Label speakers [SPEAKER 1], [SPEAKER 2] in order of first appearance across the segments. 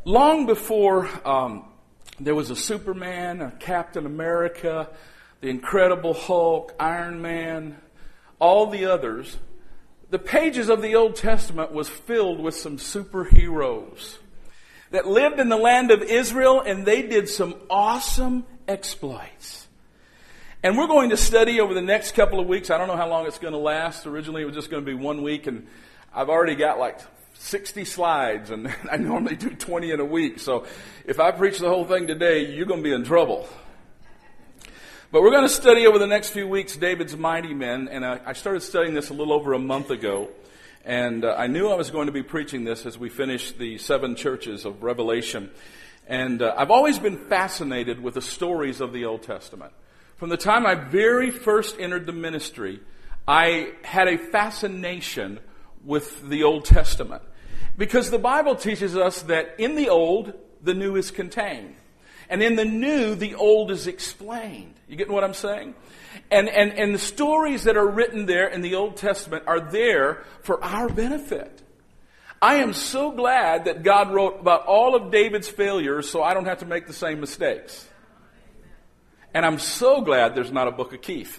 [SPEAKER 1] Long before there was a Superman, a Captain America, the Incredible Hulk, Iron Man, all the others, the pages of the Old Testament was filled with some superheroes that lived in the land of Israel, and they did some awesome exploits. And we're going to study over the next couple of weeks. I don't know how long it's going to last. Originally it was just going to be 1 week, and I've already got like 60 slides, and I normally do 20 in a week. So if I preach the whole thing today, you're going to be in trouble. But we're going to study over the next few weeks David's mighty men, and I started studying this a little over a month ago. And I knew I was going to be preaching this as we finish the 7 churches of Revelation. And I've always been fascinated with the stories of the Old Testament. From the time I very first entered the ministry, I had a fascination with the Old Testament. Because the Bible teaches us that in the Old, the New is contained. And in the New, the Old is explained. You getting what I'm saying? And the stories that are written there in the Old Testament are there for our benefit. I am so glad that God wrote about all of David's failures so I don't have to make the same mistakes. And I'm so glad there's not a book of Keith.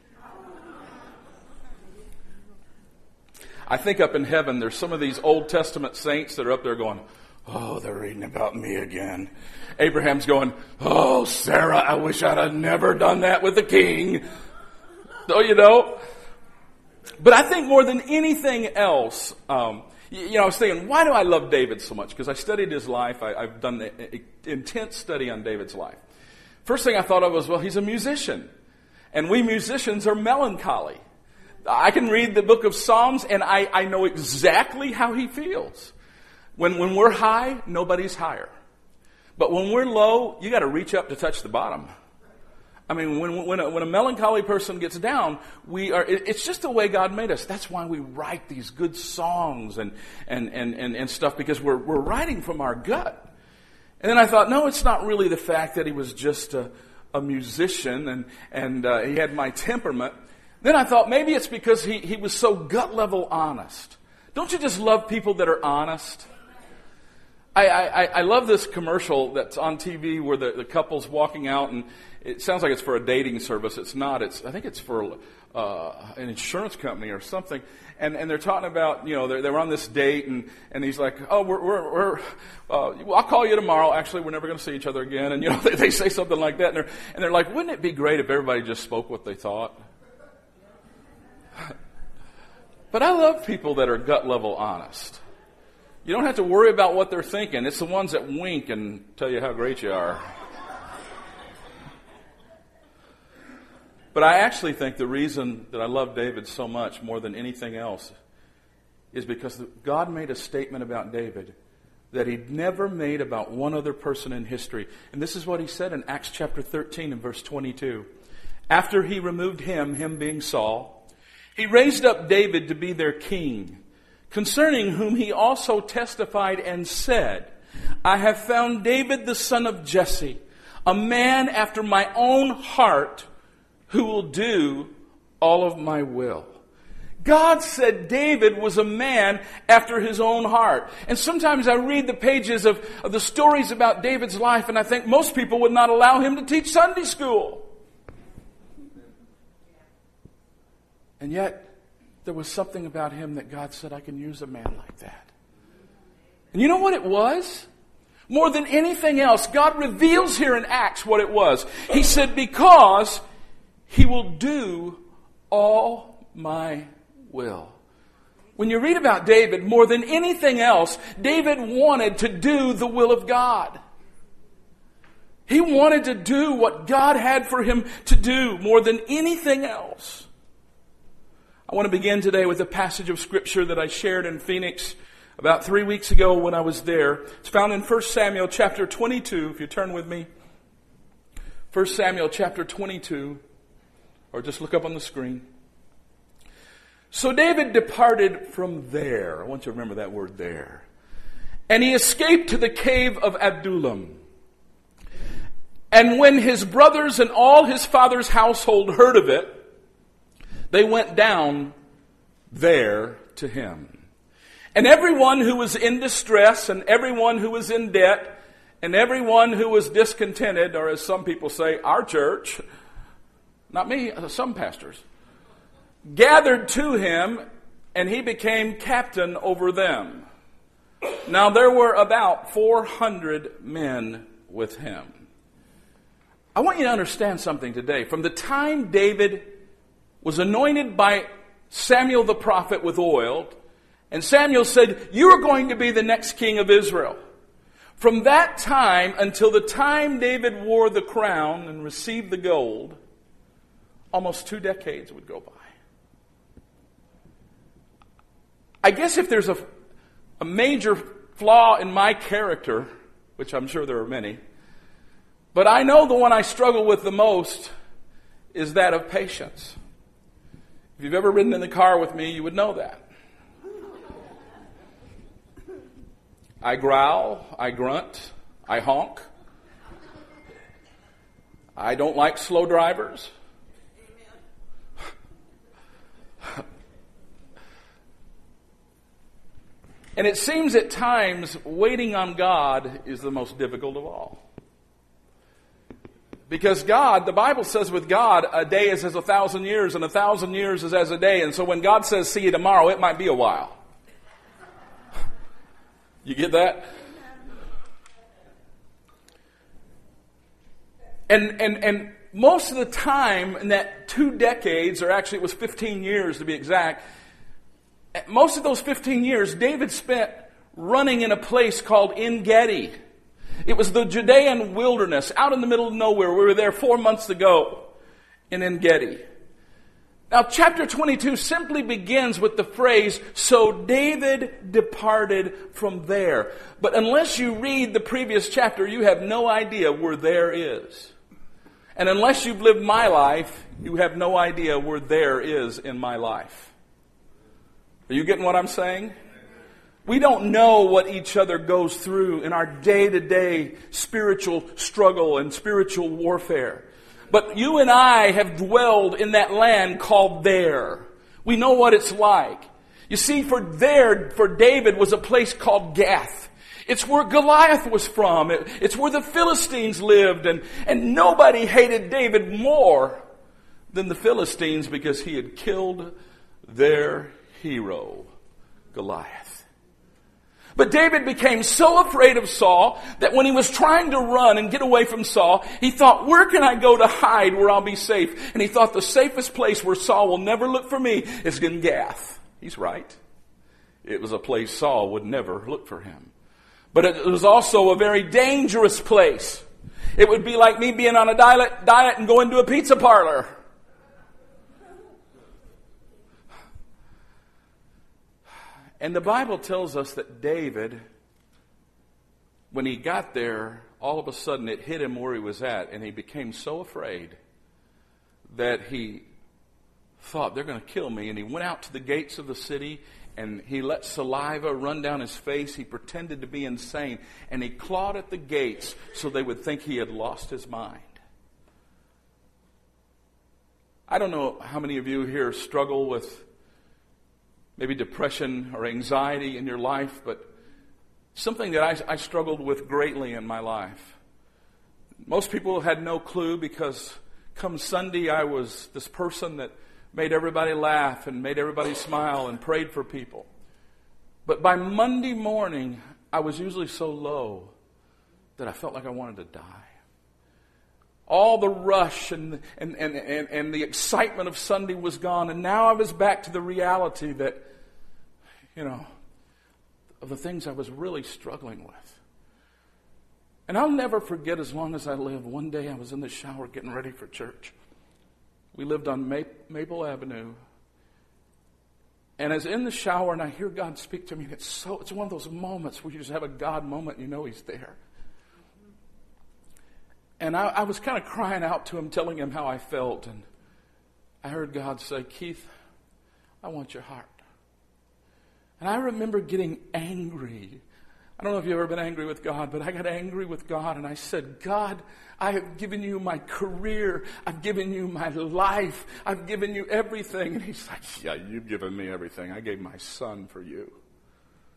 [SPEAKER 1] I think up in heaven there's some of these Old Testament saints that are up there going, oh, they're reading about me again. Abraham's going, oh, Sarah, I wish I'd have never done that with the king. So, you know. But I think more than anything else, I was thinking, why do I love David so much? Because I studied his life. I've done an intense study on David's life. First thing I thought of was, well, he's a musician. And we musicians are melancholy. I can read the book of Psalms and I know exactly how he feels. When we're high, nobody's higher. But when we're low, you got to reach up to touch the bottom. I mean, when a melancholy person gets down, it's just the way God made us. That's why we write these good songs and stuff, because we're writing from our gut. And then I thought, no, it's not really the fact that he was just a musician and he had my temperament. Then I thought maybe it's because he was so gut level honest. Don't you just love people that are honest? I love this commercial that's on TV where the couple's walking out, and it sounds like it's for a dating service. It's not. I think it's for an insurance company or something. And they're talking about, they're on this date, and he's like, oh, I'll call you tomorrow. Actually, we're never going to see each other again. And they say something like that, and they're like, wouldn't it be great if everybody just spoke what they thought? But I love people that are gut level honest. You don't have to worry about what they're thinking. It's the ones that wink and tell you how great you are. But I actually think the reason that I love David so much more than anything else is because God made a statement about David that he'd never made about one other person in history. And this is what he said in Acts chapter 13 and verse 22. After he removed him being Saul, he raised up David to be their king, concerning whom he also testified and said, I have found David the son of Jesse, a man after my own heart, who will do all of my will. God said David was a man after his own heart. And sometimes I read the pages of the stories about David's life, and I think most people would not allow him to teach Sunday school. And yet, there was something about him that God said, I can use a man like that. And you know what it was? More than anything else, God reveals here in Acts what it was. He said, because he will do all my will. When you read about David, more than anything else, David wanted to do the will of God. He wanted to do what God had for him to do more than anything else. I want to begin today with a passage of Scripture that I shared in Phoenix about 3 weeks ago when I was there. It's found in 1 Samuel chapter 22, if you turn with me. 1 Samuel chapter 22, or just look up on the screen. So David departed from there. I want you to remember that word there. And he escaped to the cave of Adullam. And when his brothers and all his father's household heard of it, they went down there to him. And everyone who was in distress, and everyone who was in debt, and everyone who was discontented, or as some people say, our church, not me, some pastors, gathered to him, and he became captain over them. Now there were about 400 men with him. I want you to understand something today. From the time David was anointed by Samuel the prophet with oil, and Samuel said, "You are going to be the next king of Israel." From that time until the time David wore the crown and received the gold, almost 2 decades would go by. I guess if there's a major flaw in my character, which I'm sure there are many, but I know the one I struggle with the most is that of patience. If you've ever ridden in the car with me, you would know that. I growl, I grunt, I honk. I don't like slow drivers. And it seems at times waiting on God is the most difficult of all. Because God, the Bible says with God, a day is as 1,000 years, and 1,000 years is as a day. And so when God says, "See you tomorrow," it might be a while. You get that? And most of the time in that 2 decades, or actually it was 15 years to be exact, most of those 15 years, David spent running in a place called En-Gedi. It was the Judean wilderness, out in the middle of nowhere. We were there 4 months ago in En-Gedi. Now, chapter 22 simply begins with the phrase, "So David departed from there." But unless you read the previous chapter, you have no idea where there is. And unless you've lived my life, you have no idea where there is in my life. Are you getting what I'm saying? We don't know what each other goes through in our day-to-day spiritual struggle and spiritual warfare. But you and I have dwelled in that land called there. We know what it's like. You see, for David was a place called Gath. It's where Goliath was from. It's where the Philistines lived. And nobody hated David more than the Philistines because he had killed their hero, Goliath. But David became so afraid of Saul that when he was trying to run and get away from Saul, he thought, "Where can I go to hide where I'll be safe?" And he thought the safest place where Saul will never look for me is in Gath. He's right. It was a place Saul would never look for him. But it was also a very dangerous place. It would be like me being on a diet and going to a pizza parlor. And the Bible tells us that David, when he got there, all of a sudden it hit him where he was at, and he became so afraid that he thought, "They're going to kill me." And he went out to the gates of the city, and he let saliva run down his face. He pretended to be insane, and he clawed at the gates so they would think he had lost his mind. I don't know how many of you here struggle with maybe depression or anxiety in your life, but something that I struggled with greatly in my life. Most people had no clue because come Sunday I was this person that made everybody laugh and made everybody smile and prayed for people. But by Monday morning, I was usually so low that I felt like I wanted to die. All the rush and the excitement of Sunday was gone, and now I was back to the reality that, of the things I was really struggling with. And I'll never forget, as long as I live, one day I was in the shower getting ready for church. We lived on Maple Avenue. And I was in the shower and I hear God speak to me. And it's one of those moments where you just have a God moment and you know He's there. And I was kind of crying out to Him, telling Him how I felt. And I heard God say, "Keith, I want your heart." And I remember getting angry. I don't know if you've ever been angry with God, but I got angry with God. And I said, "God, I have given you my career. I've given you my life. I've given you everything." And He's like, "Yeah, you've given me everything. I gave my son for you."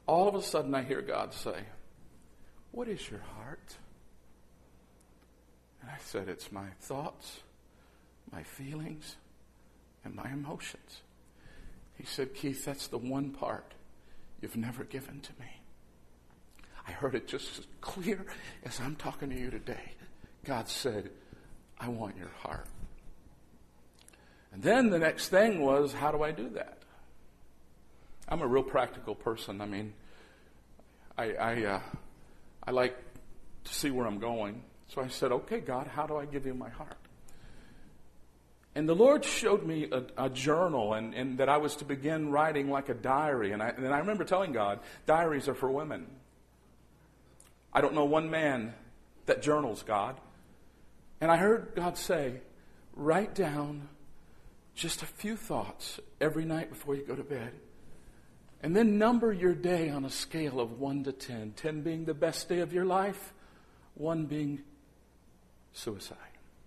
[SPEAKER 1] all of a sudden I hear God say, "What is your heart?" And I said, "It's my thoughts, my feelings, and my emotions." He said, "Keith, that's the one part you've never given to me." I heard it just as clear as I'm talking to you today. God said, "I want your heart." And then the next thing was, how do I do that? I'm a real practical person. I mean, I like to see where I'm going. So I said, "Okay, God, how do I give you my heart?" And the Lord showed me a journal and that I was to begin writing like a diary. And I remember telling God, diaries are for women. I don't know one man that journals, God. And I heard God say, write down just a few thoughts every night before you go to bed. And then number your day on a scale of 1 to 10. 10 being the best day of your life, 1 being suicide.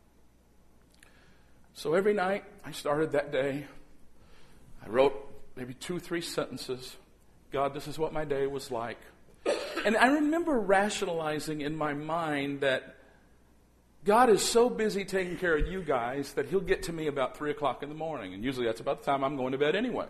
[SPEAKER 1] So every night I started that day. I wrote maybe 2-3 sentences. God, this is what my day was like. And I remember rationalizing in my mind that God is so busy taking care of you guys that he'll get to me about 3 o'clock in the morning. And usually that's about the time I'm going to bed anyway.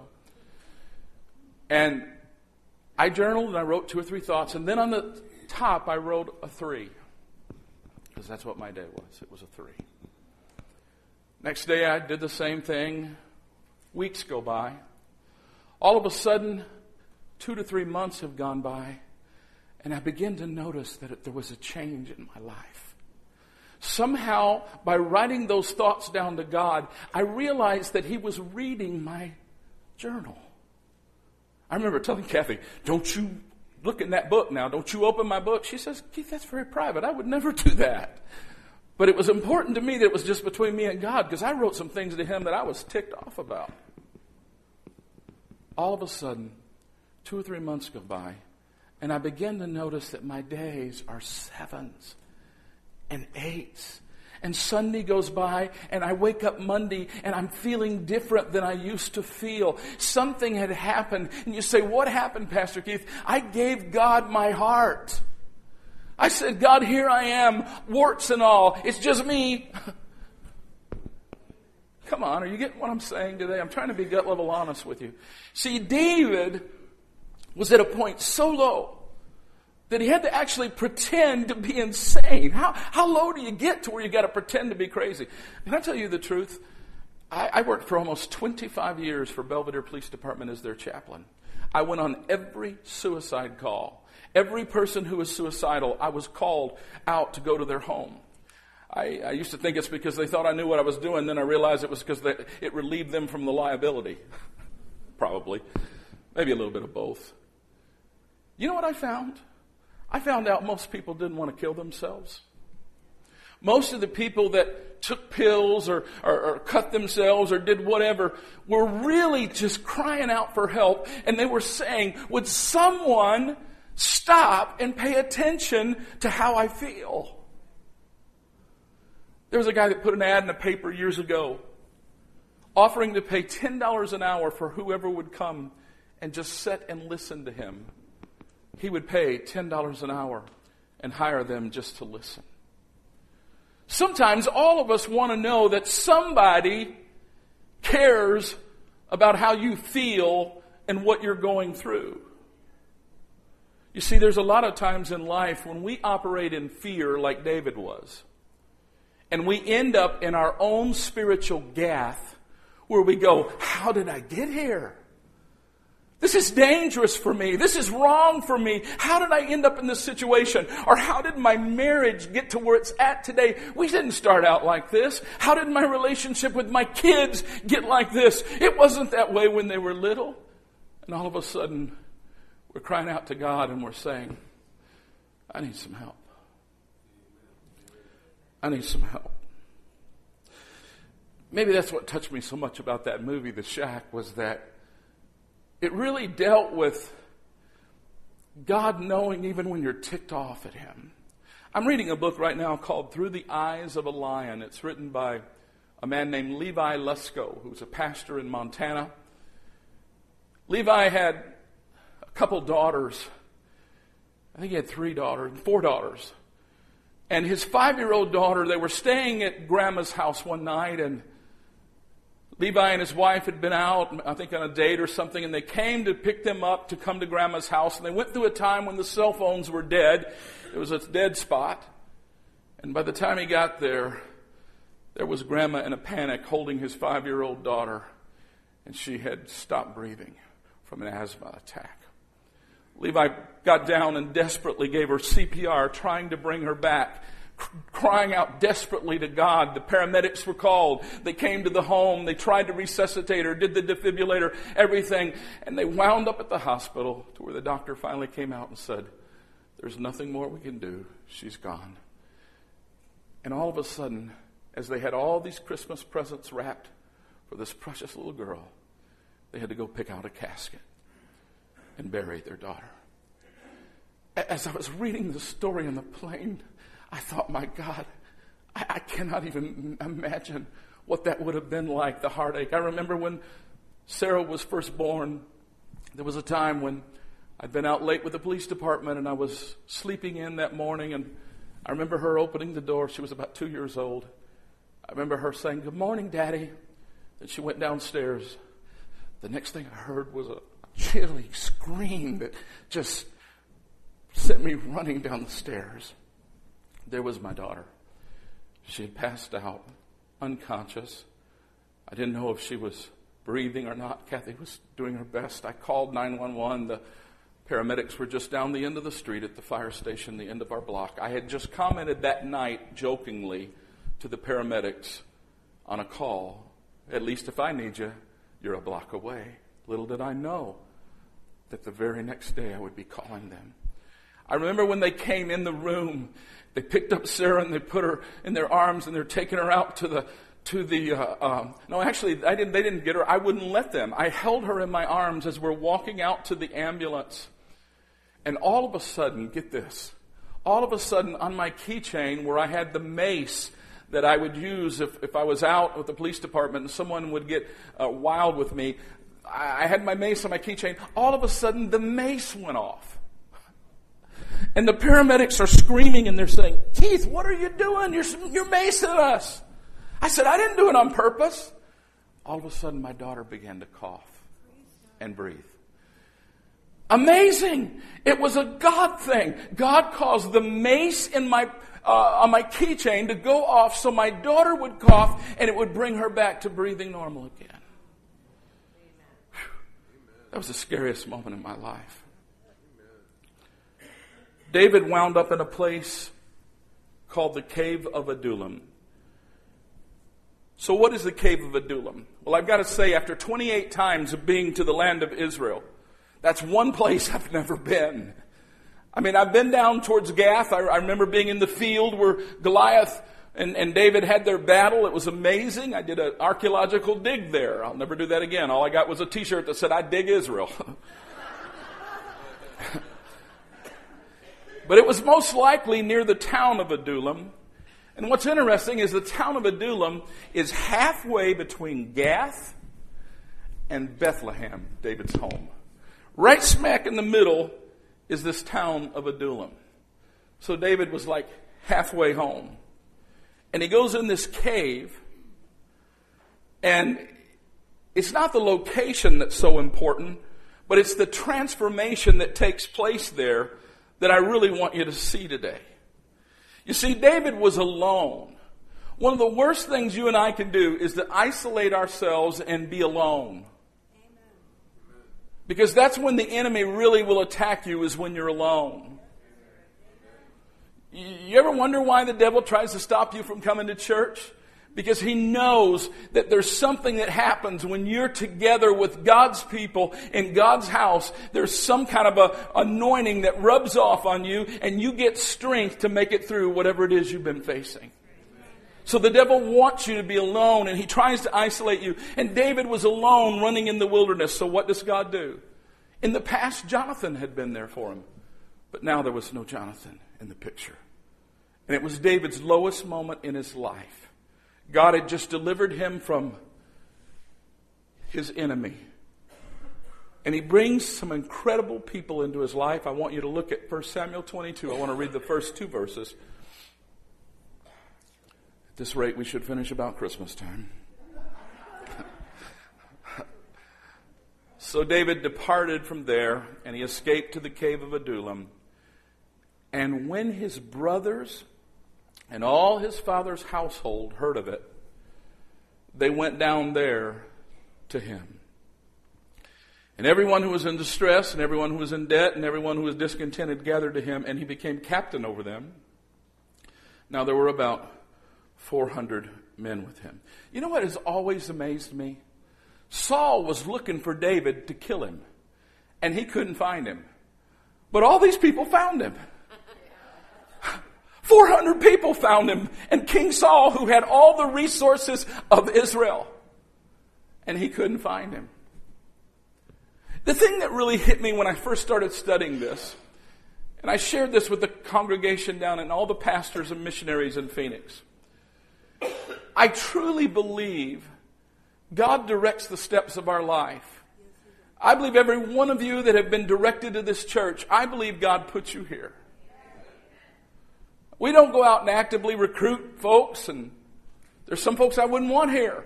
[SPEAKER 1] And I journaled and I wrote 2 or 3 thoughts. And then on the top I wrote a 3. Because that's what my day was. It was a 3. Next day I did the same thing. Weeks go by. All of a sudden, 2 to 3 months have gone by. And I begin to notice that there was a change in my life. Somehow, by writing those thoughts down to God, I realized that he was reading my journal. I remember telling Kathy, "Don't you look in that book now. Don't you open my book." She says, "Keith, that's very private. I would never do that." But it was important to me that it was just between me and God, because I wrote some things to him that I was ticked off about. All of a sudden, 2 or 3 months go by, and I begin to notice that my days are 7s and 8s. And Sunday goes by, and I wake up Monday, and I'm feeling different than I used to feel. Something had happened. And you say, "What happened, Pastor Keith?" I gave God my heart. I said, "God, here I am, warts and all. It's just me." Come on, are you getting what I'm saying today? I'm trying to be gut level honest with you. See, David was at a point so low that he had to actually pretend to be insane. How low do you get to where you got to pretend to be crazy? Can I tell you the truth? I worked for almost 25 years for Belvedere Police Department as their chaplain. I went on every suicide call. Every person who was suicidal, I was called out to go to their home. I used to think it's because they thought I knew what I was doing. Then I realized it was because it relieved them from the liability. Probably. Maybe a little bit of both. You know what I found? I found out most people didn't want to kill themselves. Most of the people that took pills or cut themselves or did whatever were really just crying out for help. And they were saying, "Would someone stop and pay attention to how I feel?" There was a guy that put an ad in a paper years ago offering to pay $10 an hour for whoever would come and just sit and listen to him. He would pay $10 an hour and hire them just to listen. Sometimes all of us want to know that somebody cares about how you feel and what you're going through. You see, there's a lot of times in life when we operate in fear like David was, and we end up in our own spiritual gaff where we go, "How did I get here? This is dangerous for me. This is wrong for me. How did I end up in this situation? Or how did my marriage get to where it's at today? We didn't start out like this. How did my relationship with my kids get like this? It wasn't that way when they were little." And all of a sudden, we're crying out to God and we're saying, "I need some help. I need some help." Maybe that's what touched me so much about that movie, The Shack, was that it really dealt with God knowing even when you're ticked off at him. I'm reading a book right now called Through the Eyes of a Lion. It's written by a man named Levi Lusko, who's a pastor in Montana. Levi had a couple daughters. I think he had 4 daughters. And his 5-year-old daughter, they were staying at Grandma's house one night, and Levi and his wife had been out, I think on a date or something, and they came to pick them up to come to Grandma's house. And they went through a time when the cell phones were dead. It was a dead spot. And by the time he got there was Grandma in a panic holding his 5-year-old daughter, and she had stopped breathing from an asthma attack. Levi got down and desperately gave her CPR, trying to bring her back, crying out desperately to God. The paramedics were called. They came to the home. They tried to resuscitate her, did the defibrillator, everything. And they wound up at the hospital to where the doctor finally came out and said, "There's nothing more we can do. She's gone." And all of a sudden, as they had all these Christmas presents wrapped for this precious little girl, they had to go pick out a casket and bury their daughter. As I was reading the story on the plane, I thought, my God, I cannot even imagine what that would have been like, the heartache. I remember when Sarah was first born, there was a time when I'd been out late with the police department and I was sleeping in that morning, and I remember her opening the door. She was about 2 years old. I remember her saying, "Good morning, Daddy." And she went downstairs. The next thing I heard was a chilling scream that just sent me running down the stairs. There was my daughter. She had passed out, unconscious. I didn't know if she was breathing or not. Kathy was doing her best. I called 911. The paramedics were just down the end of the street at the fire station, the end of our block. I had just commented that night, jokingly, to the paramedics on a call, "At least if I need you, you're a block away." Little did I know that the very next day I would be calling them. I remember when they came in the room, they picked up Sarah and they put her in their arms and they're taking her out no, actually, they didn't get her. I wouldn't let them. I held her in my arms as we're walking out to the ambulance. And all of a sudden, get this, all of a sudden on my keychain where I had the mace that I would use if I was out with the police department and someone would get wild with me, I had my mace on my keychain. All of a sudden, the mace went off. And the paramedics are screaming and they're saying, "Keith, what are you doing? You're macing us." I said, "I didn't do it on purpose." All of a sudden, my daughter began to cough and breathe. Amazing. It was a God thing. God caused the mace in on my keychain to go off so my daughter would cough and it would bring her back to breathing normal again. That was the scariest moment in my life. David wound up in a place called the Cave of Adullam. So what is the Cave of Adullam? Well, I've got to say, after 28 times of being to the land of Israel, that's one place I've never been. I mean, I've been down towards Gath. I remember being in the field where Goliath and David had their battle. It was amazing. I did an archaeological dig there. I'll never do that again. All I got was a t-shirt that said, "I dig Israel." But it was most likely near the town of Adullam. And what's interesting is the town of Adullam is halfway between Gath and Bethlehem, David's home. Right smack in the middle is this town of Adullam. So David was like halfway home. And he goes in this cave, and it's not the location that's so important, but it's the transformation that takes place there that I really want you to see today. You see, David was alone. One of the worst things you and I can do is to isolate ourselves and be alone. Because that's when the enemy really will attack you, is when you're alone. You ever wonder why the devil tries to stop you from coming to church? Because he knows that there's something that happens when you're together with God's people in God's house. There's some kind of a anointing that rubs off on you, and you get strength to make it through whatever it is you've been facing. So the devil wants you to be alone, and he tries to isolate you. And David was alone running in the wilderness. So what does God do? In the past, Jonathan had been there for him. But now there was no Jonathan in the picture. And it was David's lowest moment in his life. God had just delivered him from his enemy. And he brings some incredible people into his life. I want you to look at 1 Samuel 22. I want to read the first 2 verses. At this rate, we should finish about Christmas time. So David departed from there, and he escaped to the cave of Adullam. And when his brothers and all his father's household heard of it, they went down there to him. And everyone who was in distress, and everyone who was in debt, and everyone who was discontented gathered to him, and he became captain over them. Now there were about 400 men with him. You know what has always amazed me? Saul was looking for David to kill him, and he couldn't find him. But all these people found him. 400 people found him, and King Saul, who had all the resources of Israel, and he couldn't find him. The thing that really hit me when I first started studying this, and I shared this with the congregation down and all the pastors and missionaries in Phoenix, I truly believe God directs the steps of our life. I believe every one of you that have been directed to this church, I believe God put you here. We don't go out and actively recruit folks, and there's some folks I wouldn't want here.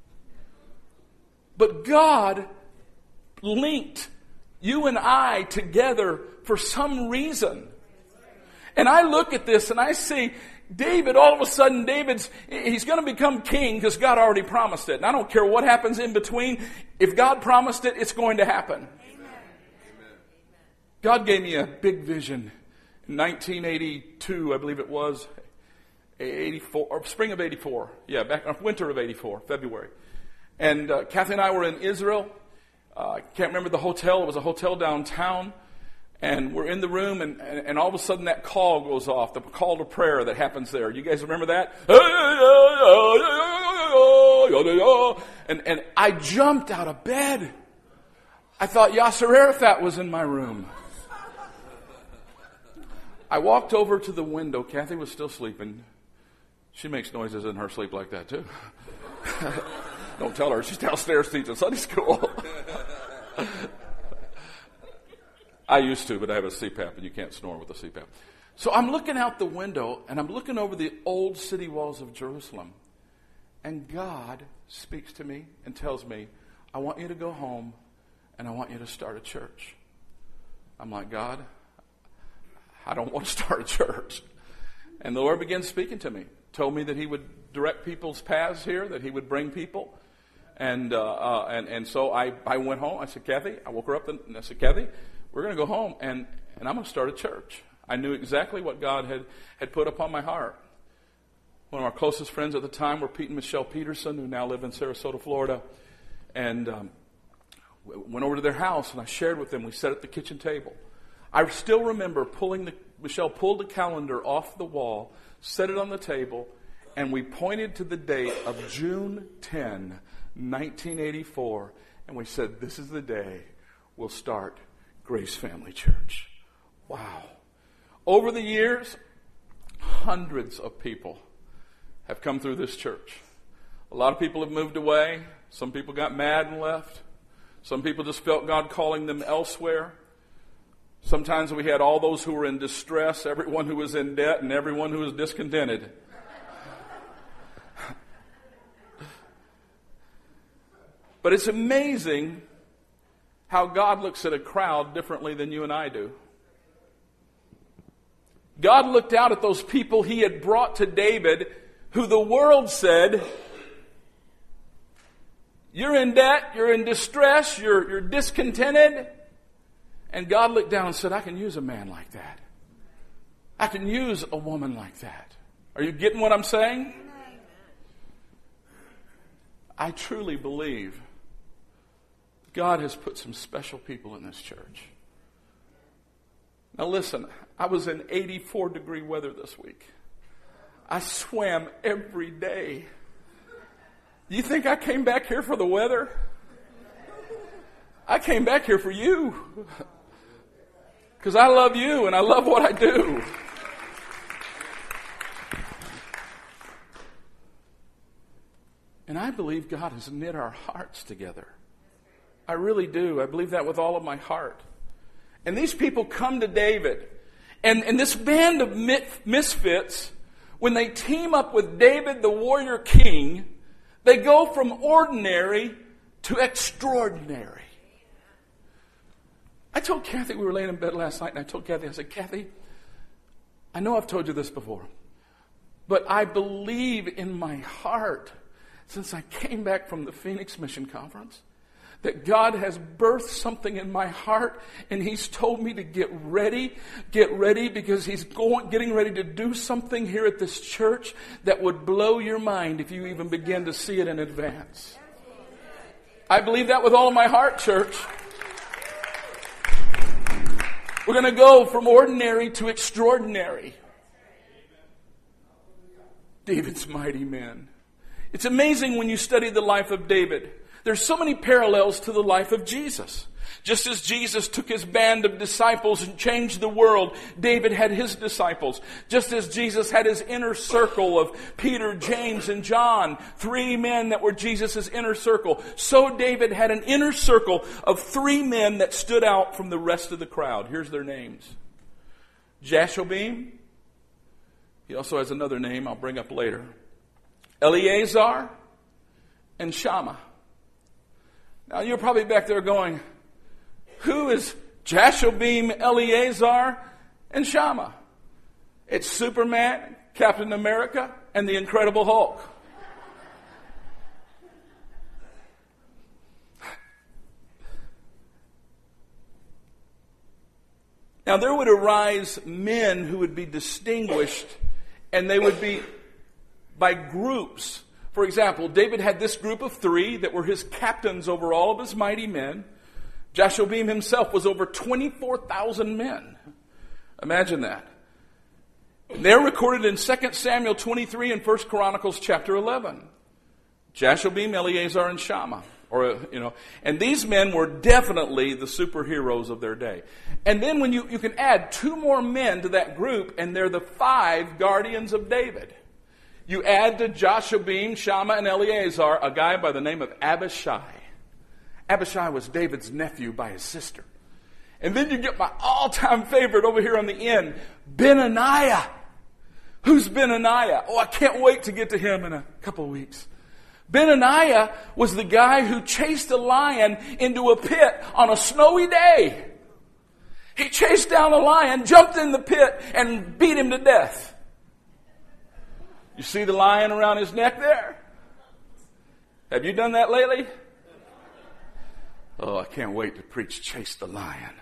[SPEAKER 1] But God linked you and I together for some reason. And I look at this and I see David, all of a sudden he's going to become king because God already promised it. And I don't care what happens in between. If God promised it, it's going to happen. Amen. God gave me a big vision in 1982, I believe it was, 84, or spring of 84. Yeah, winter of 84, February. And Kathy and I were in Israel. I can't remember the hotel. It was a hotel downtown. And we're in the room, and all of a sudden that call goes off, the call to prayer that happens there. You guys remember that? And I jumped out of bed. I thought Yasser Arafat was in my room. I walked over to the window. Kathy was still sleeping. She makes noises in her sleep like that too. Don't tell her. She's downstairs teaching Sunday school. I used to, but I have a CPAP, and you can't snore with a CPAP. So I'm looking out the window, and I'm looking over the old city walls of Jerusalem. And God speaks to me and tells me, I want you to go home, and I want you to start a church. I'm like, God, I don't want to start a church. And the Lord began speaking to me, told me that he would direct people's paths here, that he would bring people. And so I went home. I said, Kathy, I woke her up, and I said, Kathy, we're going to go home, and I'm going to start a church. I knew exactly what God had put upon my heart. One of our closest friends at the time were Pete and Michelle Peterson, who now live in Sarasota, Florida. And went over to their house, and I shared with them. We sat at the kitchen table. I still remember Michelle pulled the calendar off the wall, set it on the table, and we pointed to the date of June 10, 1984, and we said, this is the day we'll start Grace Family Church. Wow. Over the years, hundreds of people have come through this church. A lot of people have moved away. Some people got mad and left. Some people just felt God calling them elsewhere. Sometimes we had all those who were in distress, everyone who was in debt, and everyone who was discontented. But it's amazing how God looks at a crowd differently than you and I do. God looked out at those people he had brought to David, who the world said, you're in debt, you're in distress, you're discontented. And God looked down and said, I can use a man like that. I can use a woman like that. Are you getting what I'm saying? I truly believe God has put some special people in this church. Now listen, I was in 84-degree weather this week. I swam every day. You think I came back here for the weather? I came back here for you. Because I love you and I love what I do. And I believe God has knit our hearts together. I really do. I believe that with all of my heart. And these people come to David. And this band of misfits, when they team up with David, the warrior king, they go from ordinary to extraordinary. I told Kathy, we were laying in bed last night, and I told Kathy, I said, Kathy, I know I've told you this before, but I believe in my heart, since I came back from the Phoenix Mission Conference, that God has birthed something in my heart, and He's told me to get ready, because He's getting ready to do something here at this church that would blow your mind if you even begin to see it in advance. I believe that with all of my heart, church. We're going to go from ordinary to extraordinary. David's mighty men. It's amazing when you study the life of David. There's so many parallels to the life of Jesus. Just as Jesus took his band of disciples and changed the world, David had his disciples. Just as Jesus had his inner circle of Peter, James, and John, 3 men that were Jesus' inner circle, so David had an inner circle of 3 men that stood out from the rest of the crowd. Here's their names. Jashobeam. He also has another name I'll bring up later. Eleazar and Shammah. Now you're probably back there going, who is Jashobeam, Eleazar, and Shammah? It's Superman, Captain America, and the Incredible Hulk. Now there would arise men who would be distinguished, and they would be by groups. For example, David had this group of 3 that were his captains over all of his mighty men. Jashobeam himself was over 24,000 men. Imagine that. They're recorded in 2 Samuel 23 and 1 Chronicles chapter 11. Jashobeam, Eleazar, and Shammah. And these men were definitely the superheroes of their day. And then when you can add 2 more men to that group, and they're the 5 guardians of David. You add to Jashobeam, Shammah, and Eleazar a guy by the name of Abishai. Abishai was David's nephew by his sister. And then you get my all-time favorite over here on the end, Benaniah. Who's Benaniah? Oh, I can't wait to get to him in a couple of weeks. Benaniah was the guy who chased a lion into a pit on a snowy day. He chased down a lion, jumped in the pit, and beat him to death. You see the lion around his neck there? Have you done that lately? Oh, I can't wait to preach Chase the Lion.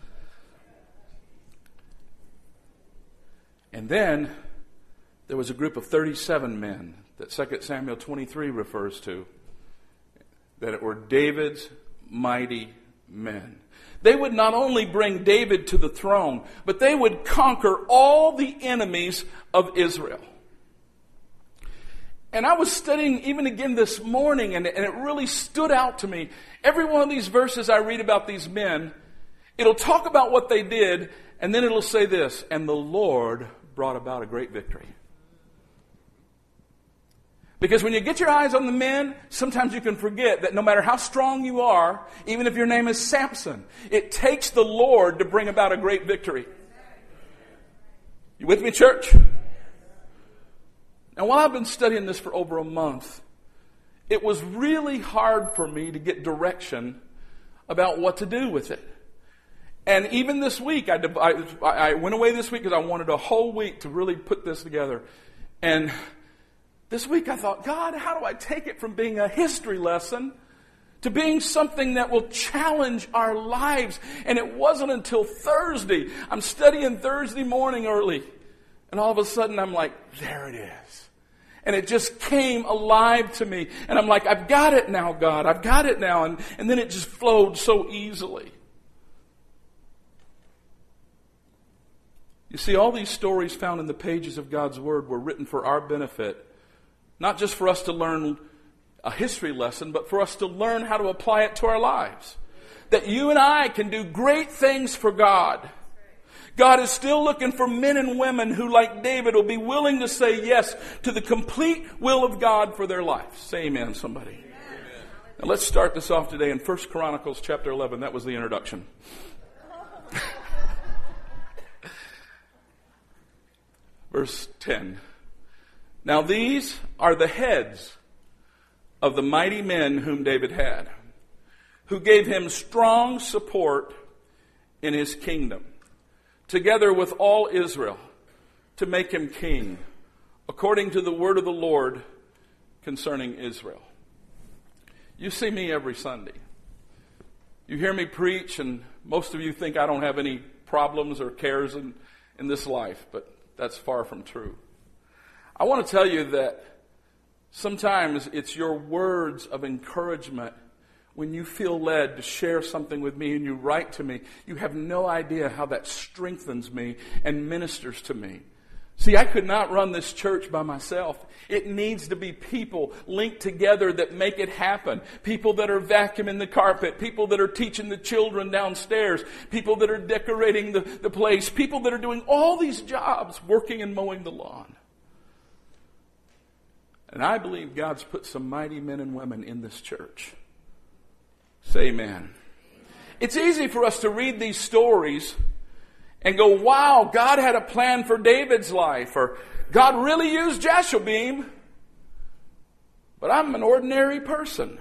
[SPEAKER 1] And then there was a group of 37 men that 2 Samuel 23 refers to, that were David's mighty men. They would not only bring David to the throne, but they would conquer all the enemies of Israel. And I was studying even again this morning, and it really stood out to me. Every one of these verses I read about these men, it'll talk about what they did, and then it'll say this, and the Lord brought about a great victory. Because when you get your eyes on the men, sometimes you can forget that no matter how strong you are, even if your name is Samson, it takes the Lord to bring about a great victory. You with me, church? Now, while I've been studying this for over a month, it was really hard for me to get direction about what to do with it. And even this week, I went away this week because I wanted a whole week to really put this together. And this week I thought, God, how do I take it from being a history lesson to being something that will challenge our lives? And it wasn't until Thursday. I'm studying Thursday morning early. And all of a sudden I'm like, there it is. And it just came alive to me. And I'm like, I've got it now, God. I've got it now. And then it just flowed so easily. You see, all these stories found in the pages of God's Word were written for our benefit. Not just for us to learn a history lesson, but for us to learn how to apply it to our lives. That you and I can do great things for God. God is still looking for men and women who, like David, will be willing to say yes to the complete will of God for their life. Say amen, somebody. Amen. And let's start this off today in 1 Chronicles chapter 11. That was the introduction. Verse 10. Now these are the heads of the mighty men whom David had, who gave him strong support in his kingdom, together with all Israel, to make him king, according to the word of the Lord concerning Israel. You see me every Sunday. You hear me preach, and most of you think I don't have any problems or cares in this life, but that's far from true. I want to tell you that sometimes it's your words of encouragement when you feel led to share something with me and you write to me. You have no idea how that strengthens me and ministers to me. See, I could not run this church by myself. It needs to be people linked together that make it happen. People that are vacuuming the carpet. People that are teaching the children downstairs. People that are decorating the place. People that are doing all these jobs, working and mowing the lawn. And I believe God's put some mighty men and women in this church. Say amen. It's easy for us to read these stories and go, wow, God had a plan for David's life, or God really used Jashobeam. But I'm an ordinary person.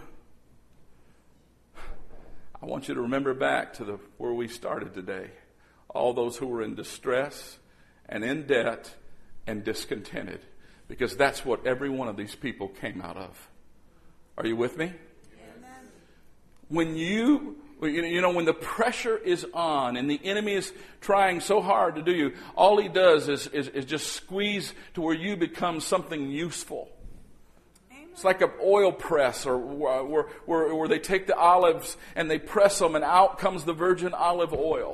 [SPEAKER 1] I want you to remember back to where we started today. All those who were in distress and in debt and discontented. Because that's what every one of these people came out of. Are you with me? Amen. When when the pressure is on and the enemy is trying so hard to do you, all he does is just squeeze to where you become something useful. Amen. It's like an oil press, or where they take the olives and they press them, and out comes the virgin olive oil.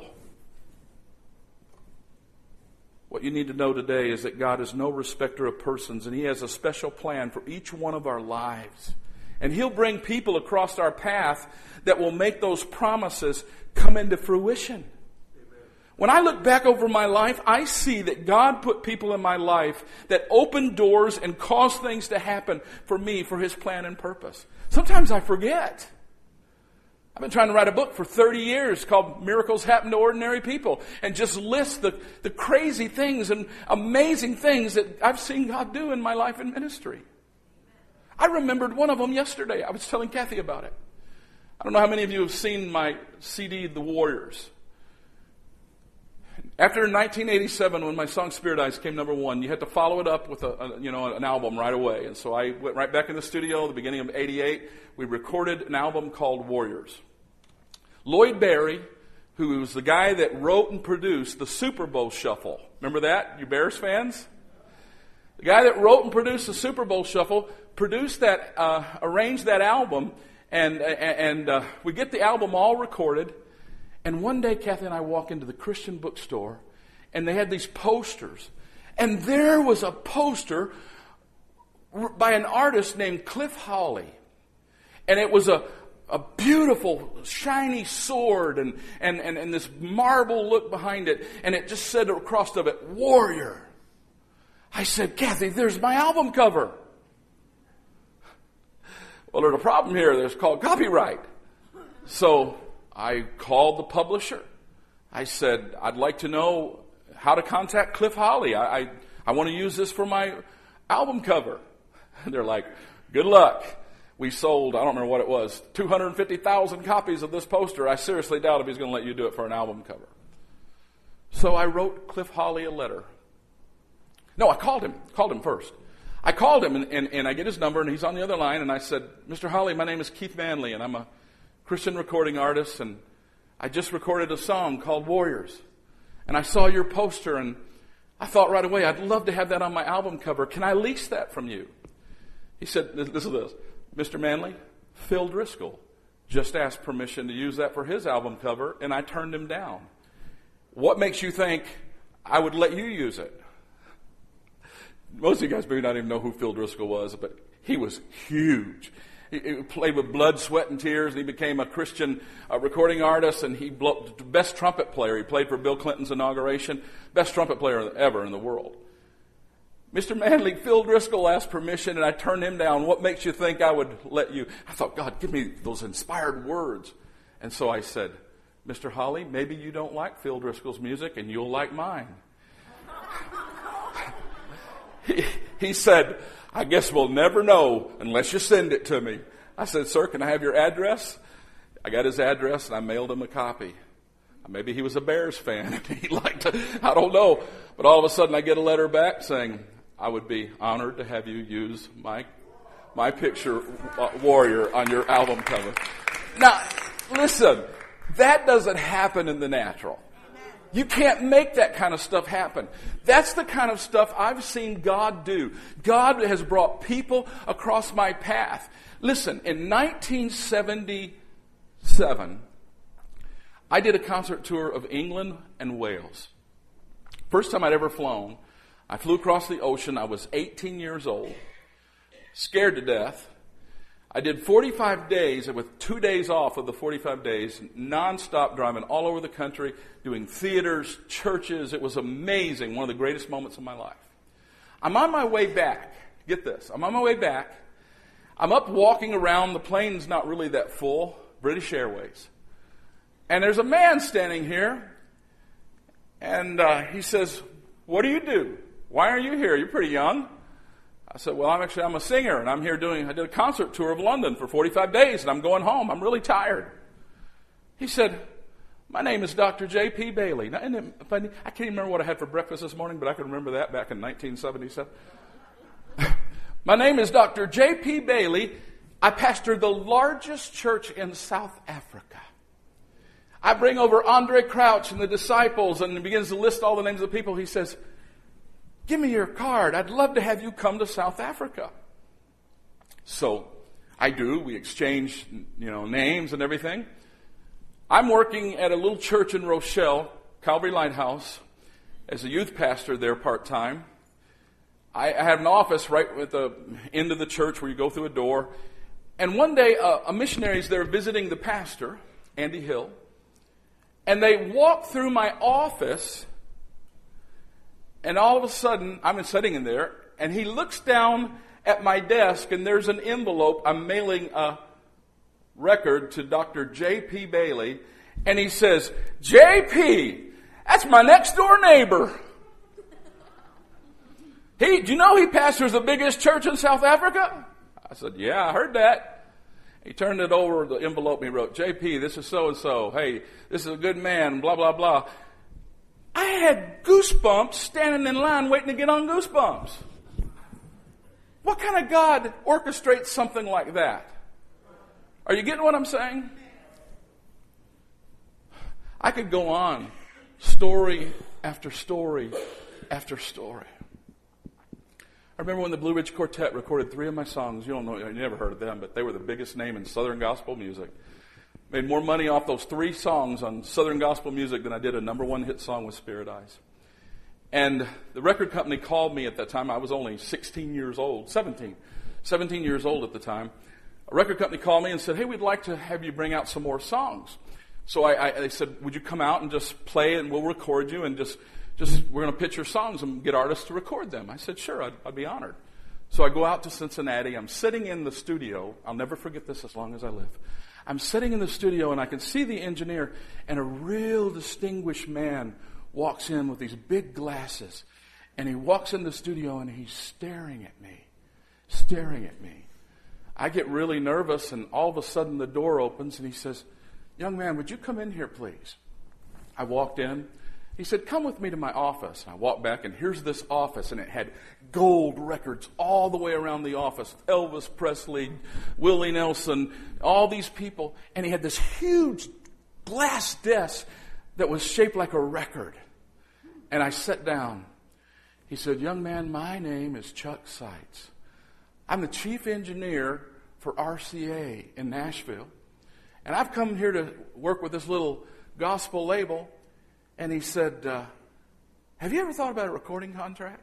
[SPEAKER 1] What you need to know today is that God is no respecter of persons, and He has a special plan for each one of our lives. And He'll bring people across our path that will make those promises come into fruition. Amen. When I look back over my life, I see that God put people in my life that opened doors and caused things to happen for me, for His plan and purpose. Sometimes I forget. I've been trying to write a book for 30 years called Miracles Happen to Ordinary People, and just list the crazy things and amazing things that I've seen God do in my life and ministry. I remembered one of them yesterday. I was telling Kathy about it. I don't know how many of you have seen my CD, The Warriors. After 1987, when my song Spirit Eyes came number one, you had to follow it up with an album right away. And so I went right back in the studio at the beginning of 88. We recorded an album called Warriors. Lloyd Berry, who was the guy that wrote and produced the Super Bowl Shuffle. Remember that, you Bears fans? The guy that wrote and produced the Super Bowl Shuffle produced that, arranged that album, and we get the album all recorded. And one day, Kathy and I walk into the Christian bookstore, and they had these posters. And there was a poster by an artist named Cliff Hawley. And it was a beautiful, shiny sword and this marble look behind it. And it just said across of it, Warrior. I said, Kathy, there's my album cover. Well, there's a problem here. There's called copyright. So I called the publisher. I said, I'd like to know how to contact Cliff Hawley. I want to use this for my album cover. And they're like, good luck. We sold, I don't remember what it was, 250,000 copies of this poster. I seriously doubt if he's going to let you do it for an album cover. So I wrote Cliff Hawley a letter. No, I called him first. I called him, and I get his number, and he's on the other line, and I said, Mr. Hawley, my name is Keith Manley, and I'm a Christian recording artist, and I just recorded a song called Warriors. And I saw your poster, and I thought right away, I'd love to have that on my album cover. Can I lease that from you? He said, this is this. Mr. Manley, Phil Driscoll just asked permission to use that for his album cover, and I turned him down. What makes you think I would let you use it? Most of you guys may not even know who Phil Driscoll was, but he was huge. He played with blood, sweat, and tears, and he became a Christian recording artist, and he best trumpet player. He played for Bill Clinton's inauguration, best trumpet player ever in the world. Mr. Manley, Phil Driscoll asked permission, and I turned him down. What makes you think I would let you? I thought, God, give me those inspired words. And so I said, Mr. Holly, maybe you don't like Phil Driscoll's music, and you'll like mine. He said, I guess we'll never know unless you send it to me. I said, sir, can I have your address? I got his address, and I mailed him a copy. Maybe he was a Bears fan. He liked it. I don't know. But all of a sudden, I get a letter back saying, I would be honored to have you use my picture, Warrior, on your album cover. Now, listen, that doesn't happen in the natural. You can't make that kind of stuff happen. That's the kind of stuff I've seen God do. God has brought people across my path. Listen, in 1977, I did a concert tour of England and Wales. First time I'd ever flown. I flew across the ocean. I was 18 years old, scared to death. I did 45 days, and with 2 days off of the 45 days, nonstop driving all over the country, doing theaters, churches. It was amazing, one of the greatest moments of my life. I'm on my way back. Get this. I'm on my way back. I'm up walking around. The plane's not really that full, British Airways. And there's a man standing here, and he says, what do you do? Why are you here? You're pretty young. I said, well, I'm a singer, and I did a concert tour of London for 45 days, and I'm going home. I'm really tired. He said, my name is Dr. J.P. Bailey. Now, isn't it funny? I can't even remember what I had for breakfast this morning, but I can remember that back in 1977. My name is Dr. J.P. Bailey. I pastor the largest church in South Africa. I bring over Andre Crouch and the disciples, and he begins to list all the names of the people. He says, give me your card. I'd love to have you come to South Africa. So I do. We exchange, names and everything. I'm working at a little church in Rochelle, Calvary Lighthouse, as a youth pastor there part-time. I have an office right at the end of the church where you go through a door. And one day, a missionary is there visiting the pastor, Andy Hill. And they walk through my office, and all of a sudden, I'm sitting in there, and he looks down at my desk, and there's an envelope. I'm mailing a record to Dr. J.P. Bailey, and he says, J.P., that's my next door neighbor. Do you know he pastors the biggest church in South Africa? I said, yeah, I heard that. He turned it over, the envelope, and he wrote, JP, this is so-and-so. Hey, this is a good man, blah, blah, blah. I had goosebumps standing in line waiting to get on Goosebumps. What kind of God orchestrates something like that? Are you getting what I'm saying? I could go on, story after story after story. I remember when the Blue Ridge Quartet recorded 3 of my songs. You never heard of them, but they were the biggest name in Southern gospel music. Made more money off those 3 songs on Southern gospel music than I did a number 1 hit song with Spirit Eyes. And the record company called me at that time. I was only 17 years old at the time. A record company called me and said, hey, we'd like to have you bring out some more songs. So they said, would you come out and just play and we'll record you and just we're going to pitch your songs and get artists to record them. I said, sure, I'd be honored. So I go out to Cincinnati. I'm sitting in the studio. I'll never forget this as long as I live. I'm sitting in the studio, and I can see the engineer, and a real distinguished man walks in with these big glasses. And he walks in the studio, and he's staring at me. I get really nervous, and all of a sudden the door opens, and he says, young man, would you come in here, please? I walked in. He said, come with me to my office. And I walked back, and here's this office, and it had gold records all the way around the office. Elvis Presley, Willie Nelson, all these people. And he had this huge glass desk that was shaped like a record. And I sat down. He said, young man, my name is Chuck Seitz. I'm the chief engineer for RCA in Nashville. And I've come here to work with this little gospel label. And he said, have you ever thought about a recording contract?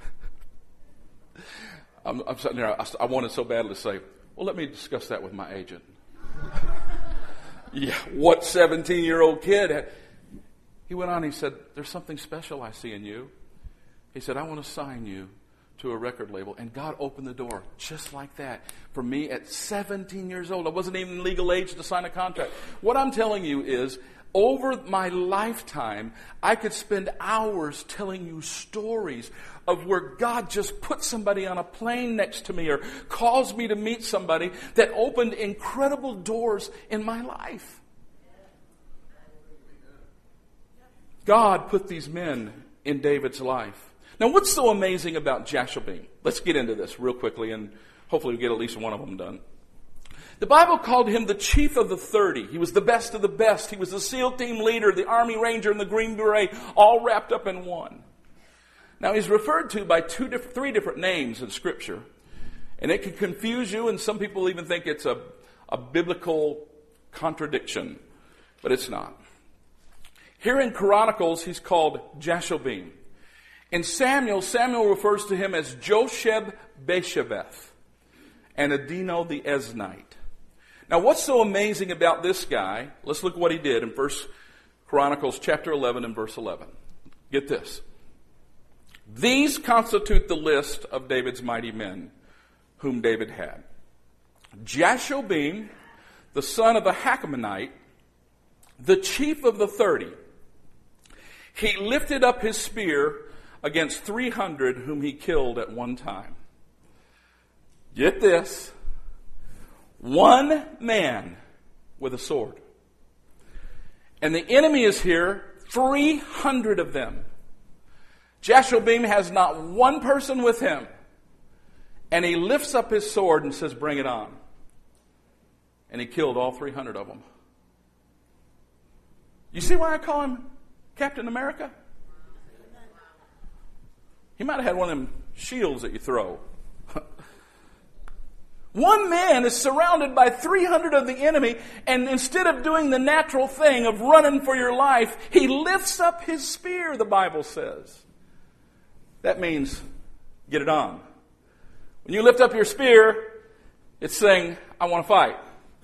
[SPEAKER 1] I'm sitting there. I wanted so badly to say, well, let me discuss that with my agent. Yeah, what 17-year-old kid? He went on, he said, there's something special I see in you. He said, I want to sign you to a record label. And God opened the door just like that for me at 17 years old. I wasn't even legal age to sign a contract. What I'm telling you is, over my lifetime, I could spend hours telling you stories of where God just put somebody on a plane next to me or caused me to meet somebody that opened incredible doors in my life. God put these men in David's life. Now, what's so amazing about Jashobeam? Let's get into this real quickly, and hopefully we get at least one of them done. The Bible called him the chief of the 30. He was the best of the best. He was the SEAL team leader, the Army Ranger, and the Green Beret, all wrapped up in one. Now, he's referred to by three different names in Scripture. And it can confuse you, and some people even think it's a biblical contradiction. But it's not. Here in Chronicles, he's called Jashobeam. In Samuel refers to him as Josheb-Basshebeth and Adino the Eznite. Now, what's so amazing about this guy? Let's look at what he did in 1 Chronicles chapter 11 and verse 11. Get this. These constitute the list of David's mighty men whom David had. Jashobeam, the son of a Hakamonite, the chief of the 30. He lifted up his spear against 300 whom he killed at one time. Get this. One man with a sword. And the enemy is here, 300 of them. Jashobeam has not one person with him. And he lifts up his sword and says, bring it on. And he killed all 300 of them. You see why I call him Captain America? He might have had one of them shields that you throw. One man is surrounded by 300 of the enemy, and instead of doing the natural thing of running for your life, he lifts up his spear, the Bible says. That means get it on. When you lift up your spear, it's saying, I want to fight.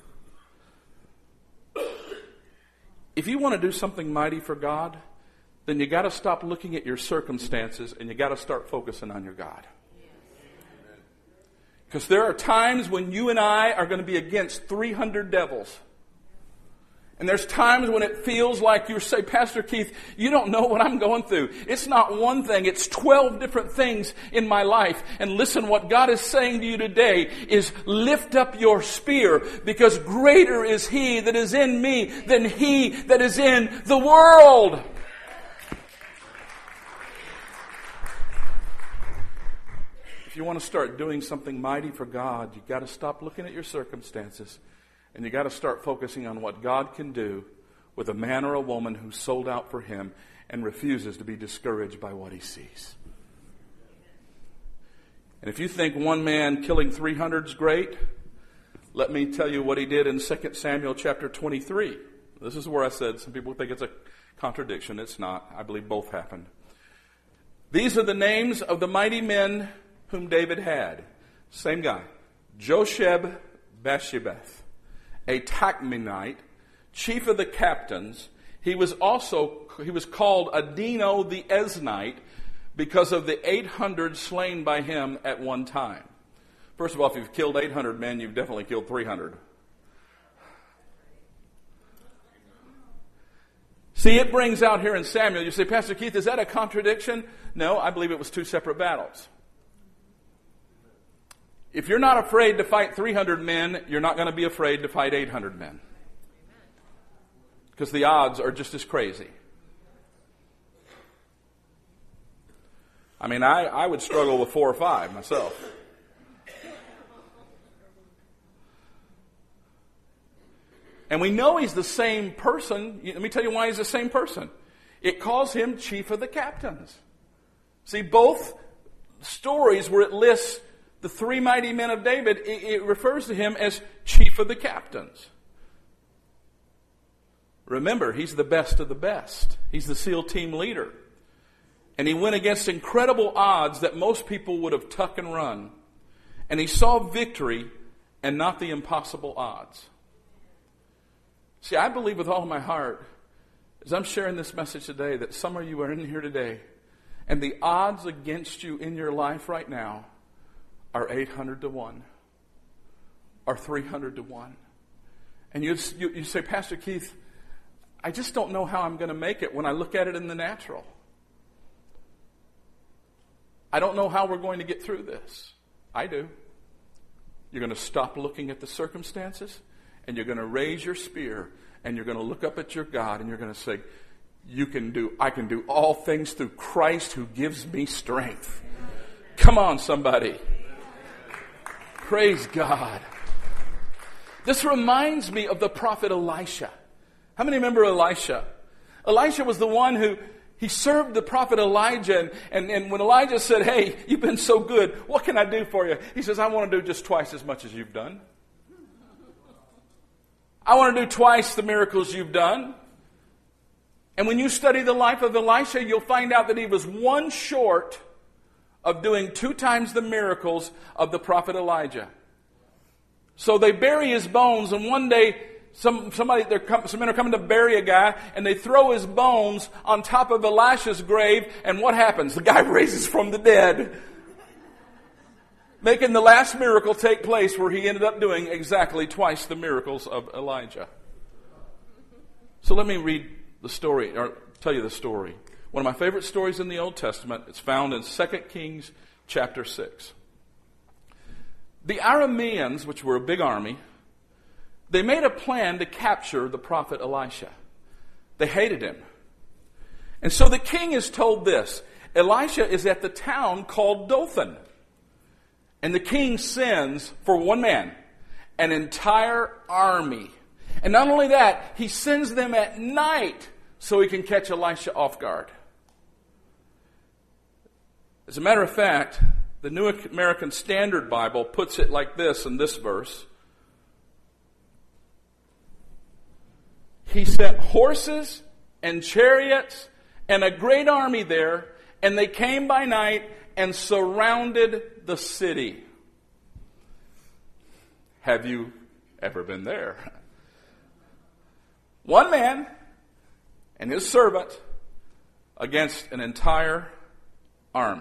[SPEAKER 1] If you want to do something mighty for God, then you got to stop looking at your circumstances and you got to start focusing on your God. Because there are times when you and I are going to be against 300 devils. And there's times when it feels like you say, Pastor Keith, you don't know what I'm going through. It's not one thing, it's 12 different things in my life. And listen, what God is saying to you today is lift up your spear, because greater is He that is in me than he that is in the world. If you want to start doing something mighty for God, you've got to stop looking at your circumstances. And you got to start focusing on what God can do with a man or a woman who's sold out for Him and refuses to be discouraged by what he sees. And if you think one man killing 300 is great, let me tell you what he did in 2 Samuel chapter 23. This is where I said some people think it's a contradiction. It's not. I believe both happened. These are the names of the mighty men whom David had. Same guy. Josheb-Basshebeth, a Tachmonite, chief of the captains. He was called Adino the Eznite because of the 800 slain by him at one time. First of all, if you've killed 800 men, you've definitely killed 300. See, it brings out here in Samuel, you say, Pastor Keith, is that a contradiction? No, I believe it was two separate battles. If you're not afraid to fight 300 men, you're not going to be afraid to fight 800 men. Because the odds are just as crazy. I mean, I would struggle with 4 or 5 myself. And we know he's the same person. Let me tell you why he's the same person. It calls him chief of the captains. See, both stories where it lists the 3 mighty men of David, it refers to him as chief of the captains. Remember, he's the best of the best. He's the SEAL team leader. And he went against incredible odds that most people would have tuck and run. And he saw victory and not the impossible odds. See, I believe with all of my heart, as I'm sharing this message today, that some of you are in here today And the odds against you in your life right now are 800 to 1, or 300 to 1. And you say, Pastor Keith, I just don't know how I'm going to make it when I look at it in the natural. I don't know how we're going to get through this. I do. You're going to stop looking at the circumstances, and you're going to raise your spear, and you're going to look up at your God, and you're going to say, I can do all things through Christ who gives me strength. Come on, somebody. Praise God. This reminds me of the prophet Elisha. How many remember Elisha? Elisha was the one who he served the prophet Elijah, and when Elijah said, hey, you've been so good, what can I do for you? He says, I want to do just twice as much as you've done. I want to do twice the miracles you've done. And when you study the life of Elisha, you'll find out that he was one short of doing 2 times the miracles of the prophet Elijah. So they bury his bones, and one day some men are coming to bury a guy, and they throw his bones on top of Elisha's grave, and what happens? The guy raises from the dead, making the last miracle take place where he ended up doing exactly twice the miracles of Elijah. So let me read the story, or tell you the story. One of my favorite stories in the Old Testament. It's found in 2 Kings chapter 6. The Arameans, which were a big army, they made a plan to capture the prophet Elisha. They hated him. And so the king is told this: Elisha is at the town called Dothan. And the king sends for one man an entire army. And not only that, he sends them at night so he can catch Elisha off guard. As a matter of fact, the New American Standard Bible puts it like this in this verse. He sent horses and chariots and a great army there, and they came by night and surrounded the city. Have you ever been there? One man and his servant against an entire army.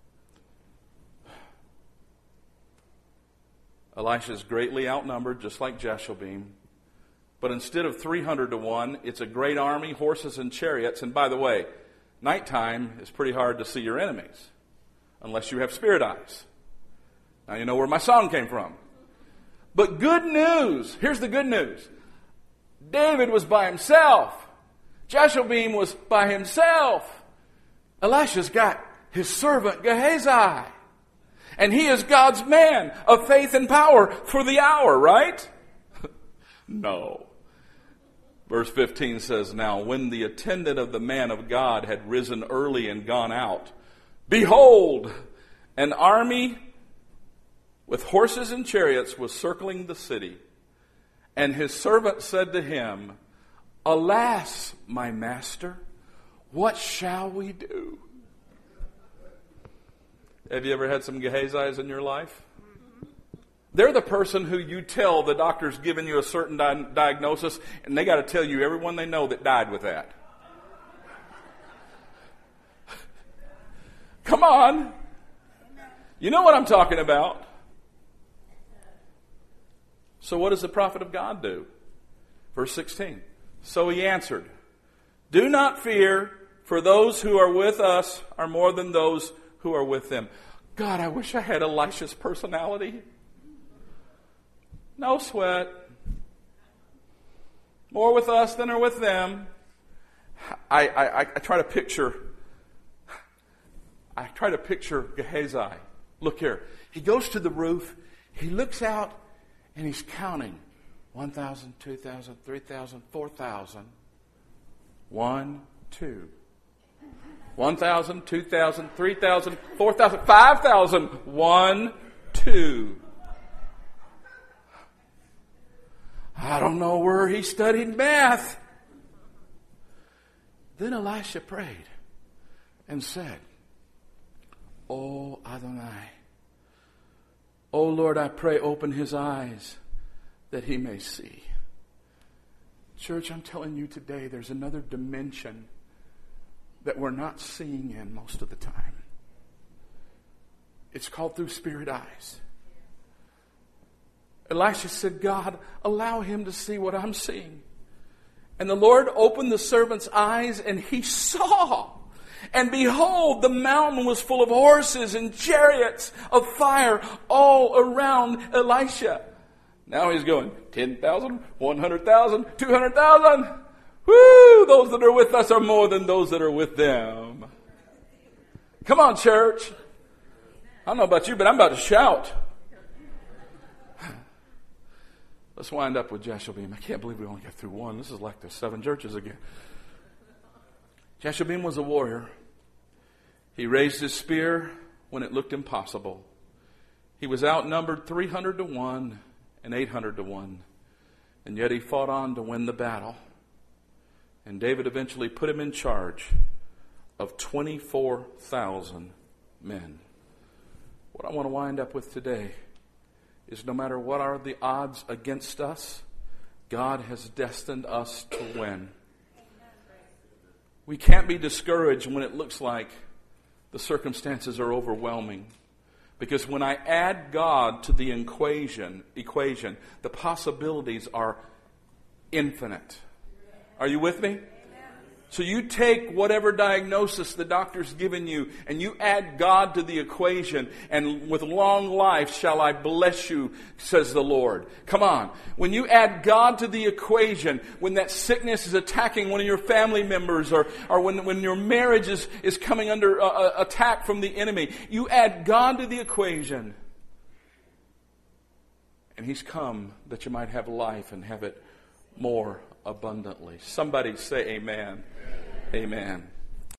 [SPEAKER 1] Elisha is greatly outnumbered, just like Jeshobeam. But instead of 300 to 1, it's a great army, horses and chariots. And by the way, nighttime is pretty hard to see your enemies, unless you have spirit eyes. Now you know where my song came from. But good news. Here's the good news. David was by himself. Jeshobeam was by himself. Elisha's got his servant Gehazi. And he is God's man of faith and power for the hour, right? No. Verse 15 says, now when the attendant of the man of God had risen early and gone out, behold, an army with horses and chariots was circling the city. And his servant said to him, alas, my master, what shall we do? Have you ever had some Gehazis in your life? They're the person who you tell the doctor's given you a certain diagnosis, and they got to tell you everyone they know that died with that. Come on. You know what I'm talking about. So what does the prophet of God do? Verse 16. So he answered, do not fear, for those who are with us are more than those who are with them. God, I wish I had Elisha's personality. No sweat. More with us than are with them. I try to picture Gehazi. Look here. He goes to the roof. He looks out and he's counting. 1,000, 2,000, 3,000, 4,000. 1, 2. 1,000, 2,000, 3,000, 4,000, 5,000. 1, 2. I don't know where he studied math. Then Elisha prayed and said, O Adonai, O Lord, I pray, open his eyes that he may see. Church, I'm telling you today, there's another dimension that we're not seeing in most of the time. It's called through spirit eyes. Elisha said, God, allow him to see what I'm seeing. And the Lord opened the servant's eyes, and he saw. And behold, the mountain was full of horses and chariots of fire all around Elisha. Now he's going, 10,000, 100,000, 200,000. Woo! Those that are with us are more than those that are with them. Come on, church. I don't know about you, but I'm about to shout. Let's wind up with Jashobeam. I can't believe we only got through one. This is like the 7 churches again. Jashobeam was a warrior. He raised his spear when it looked impossible. He was outnumbered 300 to 1 and 800 to 1. And yet he fought on to win the battle. And David eventually put him in charge of 24,000 men. What I want to wind up with today is no matter what are the odds against us, God has destined us to win. We can't be discouraged when it looks like the circumstances are overwhelming. Because when I add God to the equation, the possibilities are infinite. Are you with me? So you take whatever diagnosis the doctor's given you and you add God to the equation, and with long life shall I bless you, says the Lord. Come on. When you add God to the equation, when that sickness is attacking one of your family members, or when your marriage is coming under attack from the enemy, you add God to the equation. And He's come that you might have life and have it more abundantly. Somebody say amen. Amen.